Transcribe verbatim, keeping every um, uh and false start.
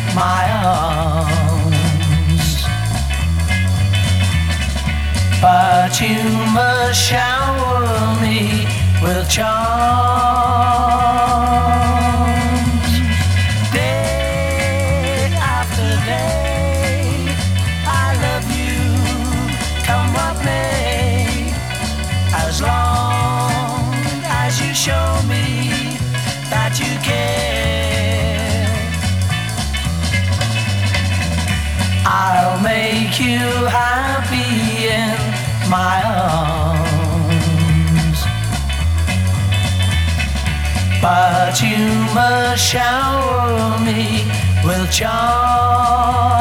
my arms, but you must shower me with charms. Day after day, I love you, come what may, as long as you show me that you care. I'll make you happy in my arms, but you must shower me with charms.